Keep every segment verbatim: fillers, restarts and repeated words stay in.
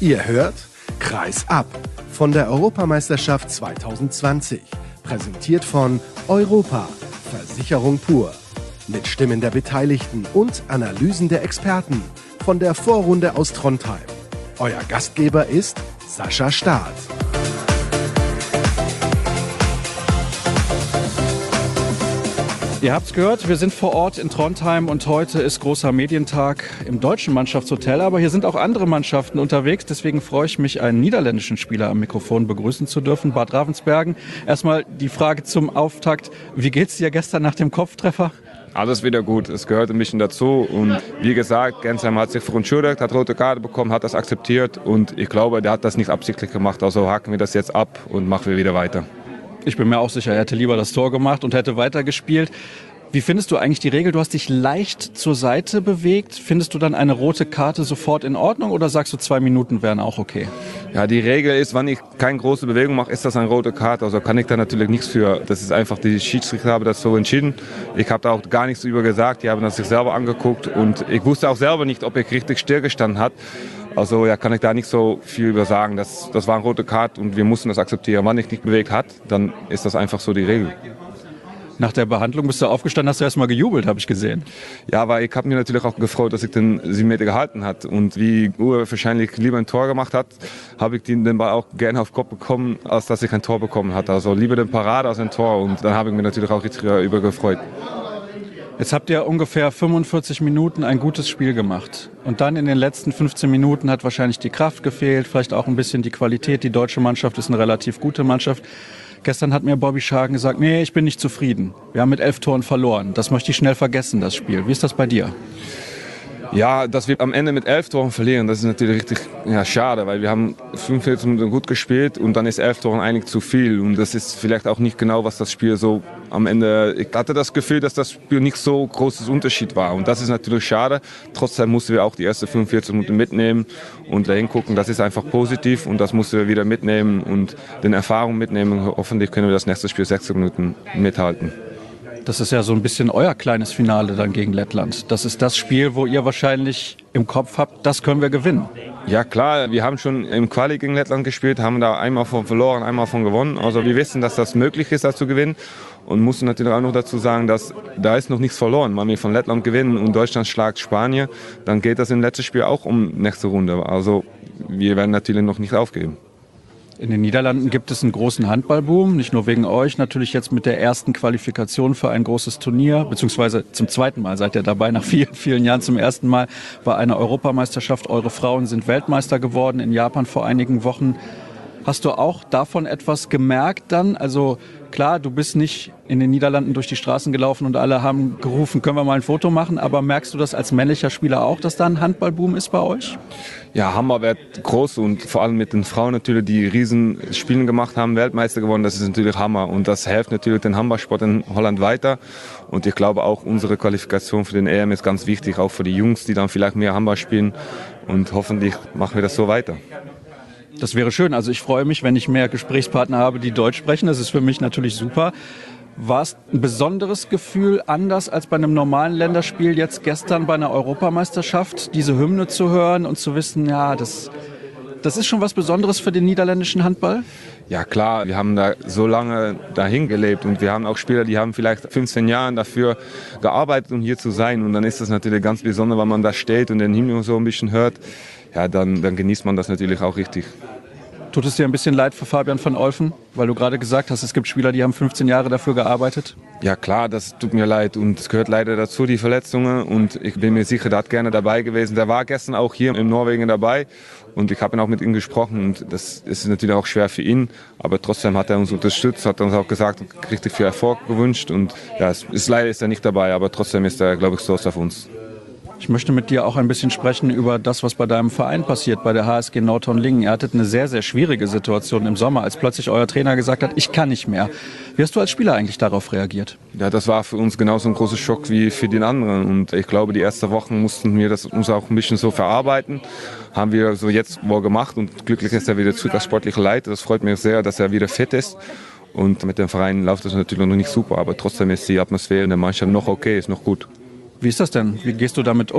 Ihr hört Kreis ab von der Europameisterschaft zwanzig zwanzig. Präsentiert von Europa, Versicherung pur. Mit Stimmen der Beteiligten und Analysen der Experten von der Vorrunde aus Trondheim. Euer Gastgeber ist Sascha Staat. Ihr habt's gehört, wir sind vor Ort in Trondheim und heute ist großer Medientag im deutschen Mannschaftshotel. Aber hier sind auch andere Mannschaften unterwegs. Deswegen freue ich mich, einen niederländischen Spieler am Mikrofon begrüßen zu dürfen, Bart Ravensbergen. Erstmal die Frage zum Auftakt. Wie geht's dir gestern nach dem Kopftreffer? Alles wieder gut, es gehört ein bisschen dazu und wie gesagt, Gensheim hat sich verunschuldigt, hat rote Karte bekommen, hat das akzeptiert und ich glaube, der hat das nicht absichtlich gemacht, also haken wir das jetzt ab und machen wir wieder weiter. Ich bin mir auch sicher, er hätte lieber das Tor gemacht und hätte weitergespielt. Wie findest du eigentlich die Regel? Du hast dich leicht zur Seite bewegt. Findest du dann eine rote Karte sofort in Ordnung oder sagst du, zwei Minuten wären auch okay? Ja, die Regel ist, wenn ich keine große Bewegung mache, ist das eine rote Karte. Also kann ich da natürlich nichts für. Das ist einfach, die Schiedsrichter haben das so entschieden. Ich habe da auch gar nichts über gesagt. Die haben das sich selber angeguckt und ich wusste auch selber nicht, ob ich richtig stillgestanden hat. Also ja, kann ich da nicht so viel über sagen. Das, das war eine rote Karte und wir mussten das akzeptieren. Wenn ich nicht bewegt hat, dann ist das einfach so die Regel. Nach der Behandlung bist du aufgestanden, hast du erst mal gejubelt, habe ich gesehen. Ja, weil ich habe mir natürlich auch gefreut, dass ich den sieben Meter gehalten hat. Und wie Uwe wahrscheinlich lieber ein Tor gemacht hat, habe ich den Ball auch gerne auf den Kopf bekommen, als dass ich ein Tor bekommen hatte. Also lieber den Parade als ein Tor. Und dann habe ich mich natürlich auch richtig über gefreut. Jetzt habt ihr ungefähr fünfundvierzig Minuten ein gutes Spiel gemacht. Und dann in den letzten fünfzehn Minuten hat wahrscheinlich die Kraft gefehlt, vielleicht auch ein bisschen die Qualität. Die deutsche Mannschaft ist eine relativ gute Mannschaft. Gestern hat mir Bobby Schagen gesagt, nee, ich bin nicht zufrieden. Wir haben mit elf Toren verloren. Das möchte ich schnell vergessen, das Spiel. Wie ist das bei dir? Ja, dass wir am Ende mit elf Toren verlieren, das ist natürlich richtig ja, schade, weil wir haben fünfundvierzig Minuten gut gespielt und dann ist elf Toren eigentlich zu viel. Und das ist vielleicht auch nicht genau, was das Spiel so am Ende... Ich hatte das Gefühl, dass das Spiel nicht so großes Unterschied war. Und das ist natürlich schade. Trotzdem mussten wir auch die ersten fünfundvierzig Minuten mitnehmen und dahin gucken. Das ist einfach positiv und das mussten wir wieder mitnehmen und den Erfahrung mitnehmen. Hoffentlich können wir das nächste Spiel sechzig Minuten mithalten. Das ist ja so ein bisschen euer kleines Finale dann gegen Lettland. Das ist das Spiel, wo ihr wahrscheinlich im Kopf habt, das können wir gewinnen. Ja klar, wir haben schon im Quali gegen Lettland gespielt, haben da einmal von verloren, einmal von gewonnen. Also wir wissen, dass das möglich ist, das zu gewinnen. Und mussten natürlich auch noch dazu sagen, dass da ist noch nichts verloren. Wenn wir von Lettland gewinnen und Deutschland schlagt Spanien, dann geht das im letzten Spiel auch um nächste Runde. Also wir werden natürlich noch nicht aufgeben. In den Niederlanden gibt es einen großen Handballboom, nicht nur wegen euch, natürlich jetzt mit der ersten Qualifikation für ein großes Turnier, beziehungsweise zum zweiten Mal seid ihr dabei, nach vielen, vielen Jahren zum ersten Mal bei einer Europameisterschaft. Eure Frauen sind Weltmeister geworden in Japan vor einigen Wochen. Hast du auch davon etwas gemerkt dann? Also klar, du bist nicht in den Niederlanden durch die Straßen gelaufen und alle haben gerufen, können wir mal ein Foto machen, aber merkst du das als männlicher Spieler auch, dass da ein Handballboom ist bei euch? Ja, Hammer wird groß und vor allem mit den Frauen natürlich, die riesen Spiele gemacht haben, Weltmeister geworden, das ist natürlich Hammer und das hilft natürlich den Handballsport in Holland weiter und ich glaube auch unsere Qualifikation für den E M ist ganz wichtig, auch für die Jungs, die dann vielleicht mehr Handball spielen und hoffentlich machen wir das so weiter. Das wäre schön. Also ich freue mich, wenn ich mehr Gesprächspartner habe, die Deutsch sprechen. Das ist für mich natürlich super. War es ein besonderes Gefühl, anders als bei einem normalen Länderspiel jetzt gestern bei einer Europameisterschaft, diese Hymne zu hören und zu wissen, ja, das, das ist schon was Besonderes für den niederländischen Handball? Ja klar, wir haben da so lange dahin gelebt und wir haben auch Spieler, die haben vielleicht fünfzehn Jahre dafür gearbeitet, um hier zu sein. Und dann ist das natürlich ganz besonders, wenn man da steht und den Hymne so ein bisschen hört. Ja, dann, dann genießt man das natürlich auch richtig. Tut es dir ein bisschen leid für Fabian van Olphen, weil du gerade gesagt hast, es gibt Spieler, die haben fünfzehn Jahre dafür gearbeitet? Ja klar, das tut mir leid und es gehört leider dazu, die Verletzungen und ich bin mir sicher, der hat gerne dabei gewesen. Der war gestern auch hier in Norwegen dabei und ich habe ihn auch mit ihm gesprochen und das ist natürlich auch schwer für ihn, aber trotzdem hat er uns unterstützt, hat uns auch gesagt, richtig viel Erfolg gewünscht und ja, es ist, leider ist er nicht dabei, aber trotzdem ist er, glaube ich, stolz auf uns. Ich möchte mit dir auch ein bisschen sprechen über das, was bei deinem Verein passiert, bei der H S G Nordhorn-Lingen. Ihr hattet eine sehr, sehr schwierige Situation im Sommer, als plötzlich euer Trainer gesagt hat, ich kann nicht mehr. Wie hast du als Spieler eigentlich darauf reagiert? Ja, das war für uns genauso ein großer Schock wie für den anderen. Und ich glaube, die ersten Wochen mussten wir das uns auch ein bisschen so verarbeiten. Haben wir so jetzt wohl gemacht und glücklich ist er wieder zurück als sportlicher Leiter. Das freut mich sehr, dass er wieder fit ist. Und mit dem Verein läuft das natürlich noch nicht super, aber trotzdem ist die Atmosphäre in der Mannschaft noch okay, ist noch gut. Wie ist das denn? Wie gehst du damit um?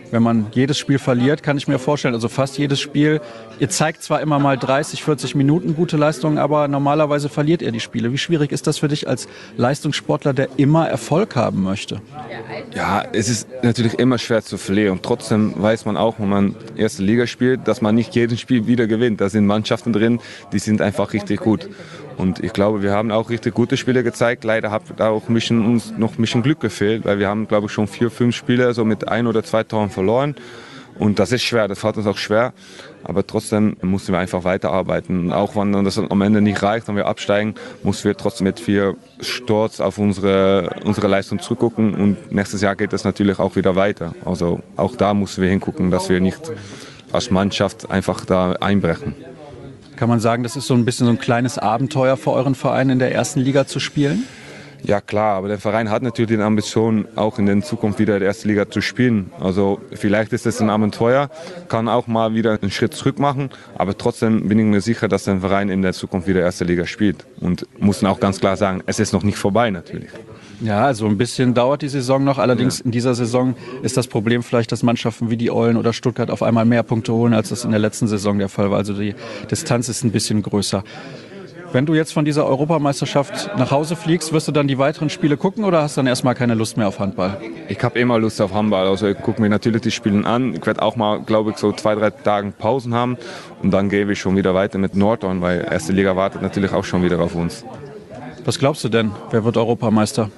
wenn man jedes Spiel verliert, kann ich mir vorstellen, also fast jedes Spiel, ihr zeigt zwar immer mal dreißig, vierzig Minuten gute Leistungen, aber normalerweise verliert ihr die Spiele. Wie schwierig ist das für dich als Leistungssportler, der immer Erfolg haben möchte? Ja, es ist natürlich immer schwer zu verlieren. Und trotzdem weiß man auch, wenn man erste Liga spielt, dass man nicht jedes Spiel wieder gewinnt. Da sind Mannschaften drin, die sind einfach richtig gut. Und ich glaube, wir haben auch richtig gute Spiele gezeigt. Leider hat da auch ein bisschen, uns noch ein bisschen Glück gefehlt, weil wir haben, glaube ich, schon vier, fünf Spiele so mit ein oder zwei Toren verloren. Und das ist schwer, das fällt uns auch schwer. Aber trotzdem müssen wir einfach weiterarbeiten. Auch wenn das am Ende nicht reicht, wenn wir absteigen, müssen wir trotzdem mit viel Stolz auf unsere, unsere Leistung zurückgucken. Und nächstes Jahr geht es natürlich auch wieder weiter. Also auch da müssen wir hingucken, dass wir nicht als Mannschaft einfach da einbrechen. Kann man sagen, das ist so ein bisschen so ein kleines Abenteuer für euren Verein in der ersten Liga zu spielen? Ja klar, aber der Verein hat natürlich die Ambition, auch in der Zukunft wieder in der ersten Liga zu spielen. Also vielleicht ist es ein Abenteuer, kann auch mal wieder einen Schritt zurück machen, aber trotzdem bin ich mir sicher, dass der Verein in der Zukunft wieder erste Liga spielt. Und muss auch ganz klar sagen, es ist noch nicht vorbei natürlich. Ja, also ein bisschen dauert die Saison noch. Allerdings ja. In dieser Saison ist das Problem vielleicht, dass Mannschaften wie die Eulen oder Stuttgart auf einmal mehr Punkte holen, als das in der letzten Saison der Fall war. Also die Distanz ist ein bisschen größer. Wenn du jetzt von dieser Europameisterschaft nach Hause fliegst, wirst du dann die weiteren Spiele gucken oder hast dann erstmal keine Lust mehr auf Handball? Ich habe immer Lust auf Handball. Also ich gucke mir natürlich die Spiele an. Ich werde auch mal, glaube ich, so zwei, drei Tage Pausen haben. Und dann gehe ich schon wieder weiter mit Nordhorn, weil erste Liga wartet natürlich auch schon wieder auf uns. Was glaubst du denn? Wer wird Europameister?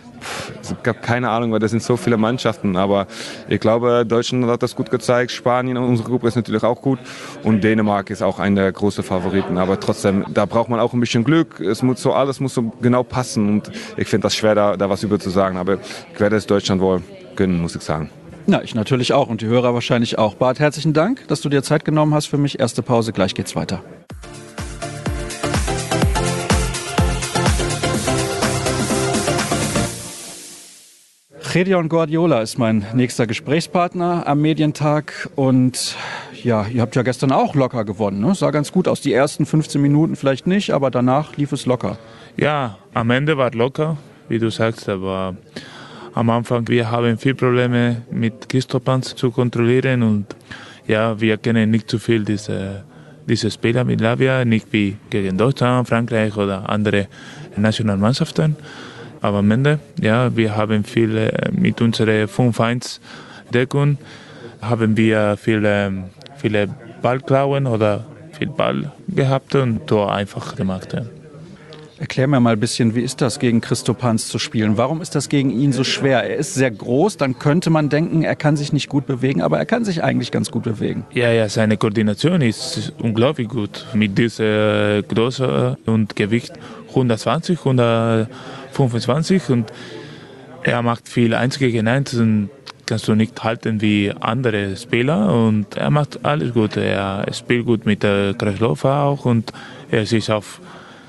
Ich habe keine Ahnung, weil das sind so viele Mannschaften, aber ich glaube, Deutschland hat das gut gezeigt, Spanien, unsere Gruppe ist natürlich auch gut und Dänemark ist auch einer der großen Favoriten, aber trotzdem, da braucht man auch ein bisschen Glück, es muss so, alles muss so genau passen und ich finde das schwer, da, da was über zu sagen, aber ich werde es Deutschland wohl gönnen, muss ich sagen. Na, ich natürlich auch und die Hörer wahrscheinlich auch. Bart, herzlichen Dank, dass du dir Zeit genommen hast für mich. Erste Pause, gleich geht's weiter. Gedeon Guardiola ist mein nächster Gesprächspartner am Medientag und ja, ihr habt ja gestern auch locker gewonnen, ne? Sah ganz gut aus, die ersten fünfzehn Minuten vielleicht nicht, aber danach lief es locker. Ja, am Ende war es locker, wie du sagst, aber am Anfang, wir haben viele Probleme mit Kristopanz zu kontrollieren und ja, wir kennen nicht zu viel diese, diese Spieler mit Lavia, nicht wie gegen Deutschland, Frankreich oder andere Nationalmannschaften. Aber am Ende, ja, wir haben viel mit unserer fünf eins Deckung, haben wir viele, viele Ballklauen oder viel Ball gehabt und Tor einfach gemacht. Ja. Erklär mir mal ein bisschen, wie ist das, gegen Kristopanz zu spielen? Warum ist das gegen ihn so schwer? Er ist sehr groß, dann könnte man denken, er kann sich nicht gut bewegen, aber er kann sich eigentlich ganz gut bewegen. Ja, ja, seine Koordination ist unglaublich gut. Mit dieser Größe und Gewicht hundertzwanzig, hundertfünfundzwanzig und er macht viel eins gegen eins und kannst du nicht halten wie andere Spieler und er macht alles gut. Er spielt gut mit der Kreisläufer auch und er ist auf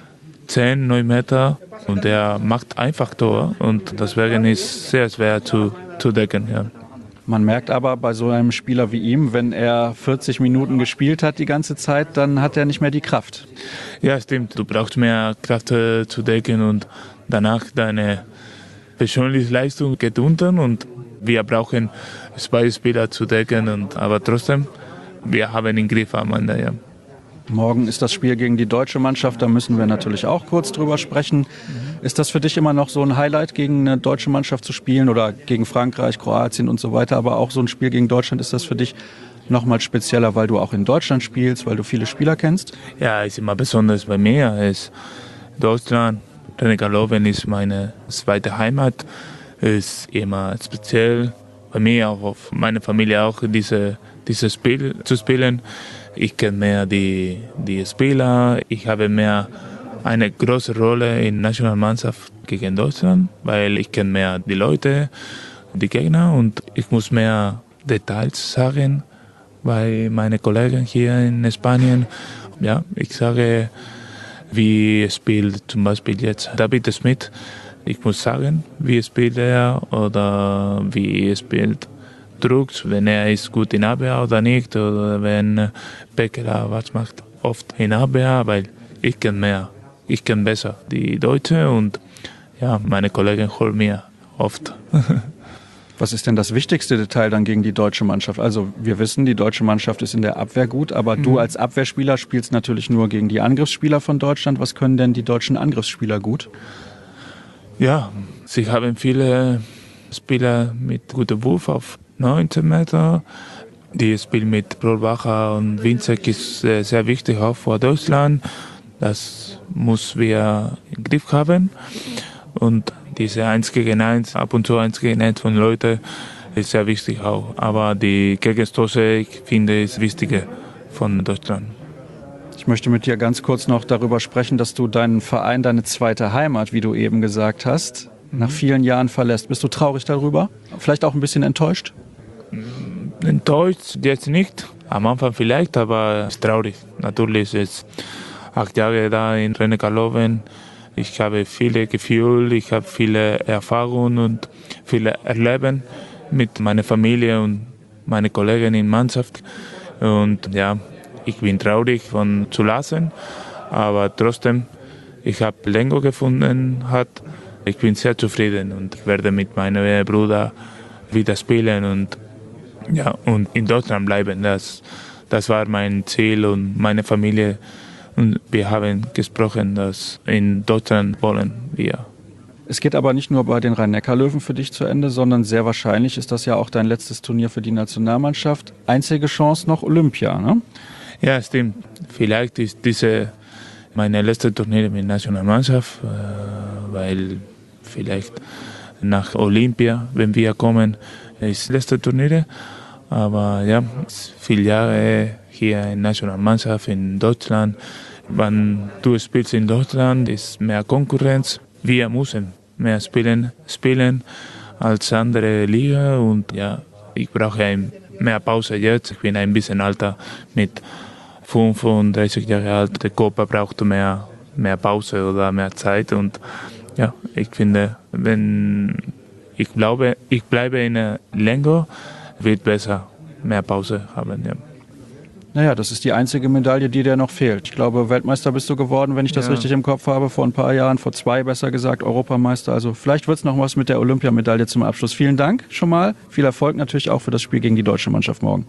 zehn, neun Meter und er macht einfach Tor und deswegen ist es sehr schwer zu, zu decken. Ja. Man merkt aber bei so einem Spieler wie ihm, wenn er vierzig Minuten gespielt hat die ganze Zeit, dann hat er nicht mehr die Kraft. Ja, stimmt. Du brauchst mehr Kraft äh, zu decken und danach deine persönliche Leistung geht unten und wir brauchen zwei Spieler zu decken. Und, aber trotzdem, wir haben den Griff am Ende. Ja. Morgen ist das Spiel gegen die deutsche Mannschaft, da müssen wir natürlich auch kurz drüber sprechen. Ist das für dich immer noch so ein Highlight, gegen eine deutsche Mannschaft zu spielen oder gegen Frankreich, Kroatien und so weiter, aber auch so ein Spiel gegen Deutschland, ist das für dich nochmal spezieller, weil du auch in Deutschland spielst, weil du viele Spieler kennst? Ja, ist immer besonders bei mir. Es Deutschland, Rhein-Neckar-Löwen ist meine zweite Heimat, ist immer speziell bei mir, auch auf meine Familie auch diese, dieses Spiel zu spielen. Ich kenne mehr die, die Spieler, ich habe mehr eine große Rolle in der Nationalmannschaft gegen Deutschland, weil ich kenne mehr die Leute, die Gegner und ich muss mehr Details sagen, weil meine Kollegen hier in Spanien, ja, ich sage, wie spielt zum Beispiel jetzt David Smith, ich muss sagen, wie spielt er oder wie spielt Drucks, wenn er ist gut in Abwehr oder nicht, oder wenn Becker was macht, oft in Abwehr, weil ich kenne mehr, ich kenne besser die Deutsche und ja, meine Kollegen holen mir oft. Was ist denn das wichtigste Detail dann gegen die deutsche Mannschaft? Also wir wissen, die deutsche Mannschaft ist in der Abwehr gut, aber mhm. du als Abwehrspieler spielst natürlich nur gegen die Angriffsspieler von Deutschland. Was können denn die deutschen Angriffsspieler gut? Ja, sie haben viele Spieler mit gutem Wurf auf neunzehn Meter. Die Spiel mit Brolbacher und Winzek ist sehr wichtig auch für Deutschland. Das muss wir im Griff haben. Und diese eins gegen eins, ab und zu eins gegen eins von Leuten ist sehr wichtig auch. Aber die Gegenstoße, ich finde, ist wichtiger von Deutschland. Ich möchte mit dir ganz kurz noch darüber sprechen, dass du deinen Verein, deine zweite Heimat, wie du eben gesagt hast, nach vielen Jahren verlässt. Bist du traurig darüber? Vielleicht auch ein bisschen enttäuscht? Enttäuscht jetzt nicht. Am Anfang vielleicht, aber es ist traurig. Natürlich ist acht Jahre da in Rhein-Neckar-Löwen. Ich habe viele Gefühle, ich habe viele Erfahrungen und viele Erleben mit meiner Familie und meinen Kollegen in der Mannschaft. Und ja, ich bin traurig von zu lassen, aber trotzdem, ich habe Lengo gefunden, hat. Ich bin sehr zufrieden und werde mit meinem Bruder wieder spielen und ja, und in Deutschland bleiben. Das, das war mein Ziel und meine Familie. Und wir haben gesprochen, dass in Deutschland wollen wir. Es geht aber nicht nur bei den Rhein-Neckar-Löwen für dich zu Ende, sondern sehr wahrscheinlich ist das ja auch dein letztes Turnier für die Nationalmannschaft. Einzige Chance noch Olympia, ne? Ja, stimmt. Vielleicht ist diese meine letzte Turnier mit der Nationalmannschaft, weil vielleicht nach Olympia, wenn wir kommen, ist das letzte Turnier. Aber ja, viele Jahre hier in der Nationalmannschaft in Deutschland. Wenn du spielst in Deutschland, ist mehr Konkurrenz. Wir müssen mehr spielen, spielen als andere Liga. Und ja, ich brauche mehr Pause jetzt. Ich bin ein bisschen älter, mit fünfunddreißig Jahren alt. Der Körper braucht mehr, mehr Pause oder mehr Zeit. Und ja, ich finde, wenn ich glaube, ich bleibe in der Lengo, wird besser mehr Pause haben. Ja. Naja, das ist die einzige Medaille, die dir noch fehlt. Ich glaube, Weltmeister bist du geworden, wenn ich das ja. richtig im Kopf habe, vor ein paar Jahren, vor zwei besser gesagt, Europameister. Also vielleicht wird es noch was mit der Olympiamedaille zum Abschluss. Vielen Dank schon mal. Viel Erfolg natürlich auch für das Spiel gegen die deutsche Mannschaft morgen.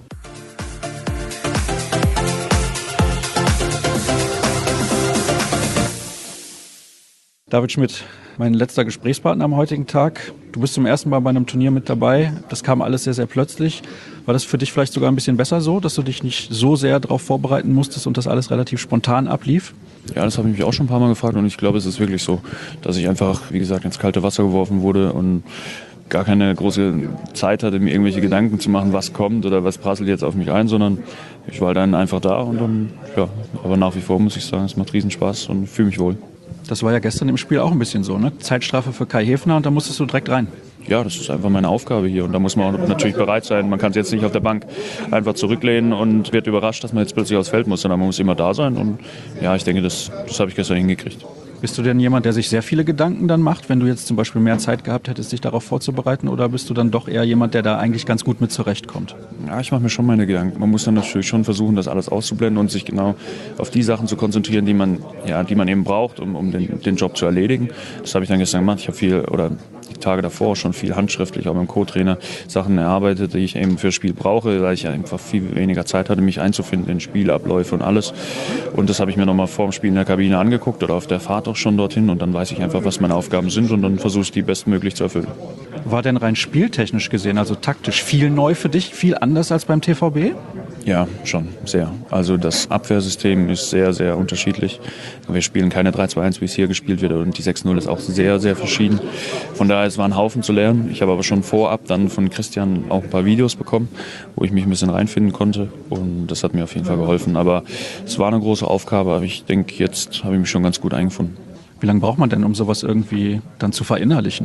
David Schmidt, mein letzter Gesprächspartner am heutigen Tag. Du bist zum ersten Mal bei einem Turnier mit dabei. Das kam alles sehr, sehr plötzlich. War das für dich vielleicht sogar ein bisschen besser so, dass du dich nicht so sehr darauf vorbereiten musstest und das alles relativ spontan ablief? Ja, das habe ich mich auch schon ein paar Mal gefragt und ich glaube, es ist wirklich so, dass ich einfach, wie gesagt, ins kalte Wasser geworfen wurde und gar keine große Zeit hatte, mir irgendwelche Gedanken zu machen, was kommt oder was prasselt jetzt auf mich ein, sondern ich war dann einfach da und dann, ja, aber nach wie vor muss ich sagen, es macht riesen Spaß und fühle mich wohl. Das war ja gestern im Spiel auch ein bisschen so, ne? Zeitstrafe für Kai Häfner und da musstest du direkt rein. Ja, das ist einfach meine Aufgabe hier und da muss man auch natürlich bereit sein. Man kann es jetzt nicht auf der Bank einfach zurücklehnen und wird überrascht, dass man jetzt plötzlich aufs Feld muss, sondern man muss immer da sein und ja, ich denke, das, das habe ich gestern hingekriegt. Bist du denn jemand, der sich sehr viele Gedanken dann macht, wenn du jetzt zum Beispiel mehr Zeit gehabt hättest, dich darauf vorzubereiten, oder bist du dann doch eher jemand, der da eigentlich ganz gut mit zurechtkommt? Ja, ich mache mir schon meine Gedanken. Man muss dann natürlich schon versuchen, das alles auszublenden und sich genau auf die Sachen zu konzentrieren, die man, ja, die man eben braucht, um, um den, den Job zu erledigen. Das habe ich dann gestern gemacht. Ich habe viel, oder die Tage davor schon viel handschriftlich, auch beim Co-Trainer, Sachen erarbeitet, die ich eben fürs Spiel brauche, weil ich einfach viel weniger Zeit hatte, mich einzufinden in Spielabläufe und alles. Und das habe ich mir nochmal vor dem Spiel in der Kabine angeguckt oder auf der Fahrt auch schon dorthin und dann weiß ich einfach, was meine Aufgaben sind und dann versuche ich die bestmöglich zu erfüllen. War denn rein spieltechnisch gesehen, also taktisch, viel neu für dich, viel anders als beim T V B? Ja, schon, sehr. Also das Abwehrsystem ist sehr, sehr unterschiedlich. Wir spielen keine drei zwei eins, wie es hier gespielt wird, und die sechs null ist auch sehr, sehr verschieden. Von daher, es war ein Haufen zu lernen. Ich habe aber schon vorab dann von Christian auch ein paar Videos bekommen, wo ich mich ein bisschen reinfinden konnte und das hat mir auf jeden Fall geholfen. Aber es war eine große Aufgabe, aber ich denke, jetzt habe ich mich schon ganz gut eingefunden. Wie lange braucht man denn, um sowas irgendwie dann zu verinnerlichen?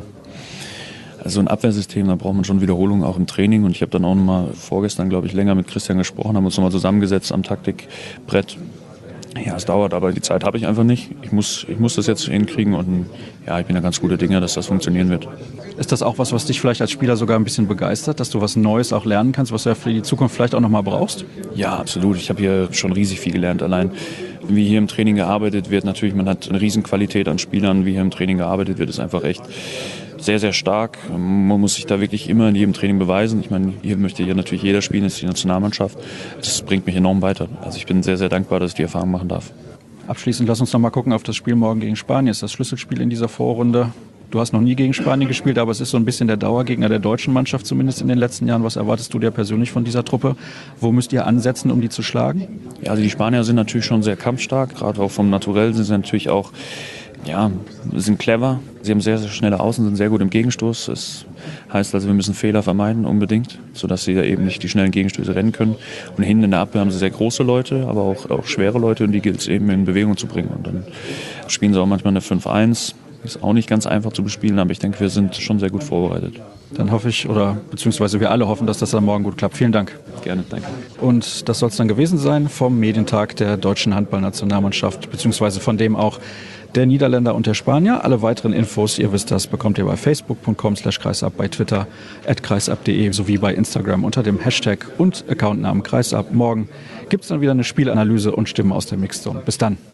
Also ein Abwehrsystem, da braucht man schon Wiederholungen auch im Training. Und ich habe dann auch noch mal vorgestern, glaube ich, länger mit Christian gesprochen, haben uns noch mal zusammengesetzt am Taktikbrett. Ja, es dauert, aber die Zeit habe ich einfach nicht. Ich muss, ich muss das jetzt hinkriegen und ja, ich bin da ganz guter Dinge, dass das funktionieren wird. Ist das auch was, was dich vielleicht als Spieler sogar ein bisschen begeistert, dass du was Neues auch lernen kannst, was du ja für die Zukunft vielleicht auch noch mal brauchst? Ja, absolut. Ich habe hier schon riesig viel gelernt. Allein wie hier im Training gearbeitet wird, natürlich, man hat eine Riesenqualität an Spielern, wie hier im Training gearbeitet wird, ist einfach echt sehr, sehr stark. Man muss sich da wirklich immer in jedem Training beweisen. Ich meine, hier möchte hier natürlich jeder spielen, das ist die Nationalmannschaft. Das bringt mich enorm weiter. Also ich bin sehr, sehr dankbar, dass ich die Erfahrung machen darf. Abschließend lass uns noch mal gucken auf das Spiel morgen gegen Spanien. Das ist das Schlüsselspiel in dieser Vorrunde. Du hast noch nie gegen Spanien gespielt, aber es ist so ein bisschen der Dauergegner der deutschen Mannschaft, zumindest in den letzten Jahren. Was erwartest du dir persönlich von dieser Truppe? Wo müsst ihr ansetzen, um die zu schlagen? Ja, also die Spanier sind natürlich schon sehr kampfstark, gerade auch vom Naturell sind sie natürlich auch, ja, sind clever. Sie haben sehr, sehr schnelle Außen, sind sehr gut im Gegenstoß. Das heißt also, wir müssen Fehler vermeiden, unbedingt, sodass sie da eben nicht die schnellen Gegenstöße rennen können. Und hinten in der Abwehr haben sie sehr große Leute, aber auch, auch schwere Leute und die gilt es eben in Bewegung zu bringen. Und dann spielen sie auch manchmal eine fünf eins. Ist auch nicht ganz einfach zu bespielen, aber ich denke, wir sind schon sehr gut vorbereitet. Dann hoffe ich, oder beziehungsweise wir alle hoffen, dass das dann morgen gut klappt. Vielen Dank. Gerne, danke. Und das soll es dann gewesen sein vom Medientag der deutschen Handballnationalmannschaft, beziehungsweise von dem auch der Niederländer und der Spanier. Alle weiteren Infos, ihr wisst das, bekommt ihr bei facebook punkt com slash kreisab, bei Twitter at kreisab punkt de sowie bei Instagram unter dem Hashtag und Accountnamen kreisab. Morgen gibt es dann wieder eine Spielanalyse und Stimmen aus der Mixzone. Bis dann.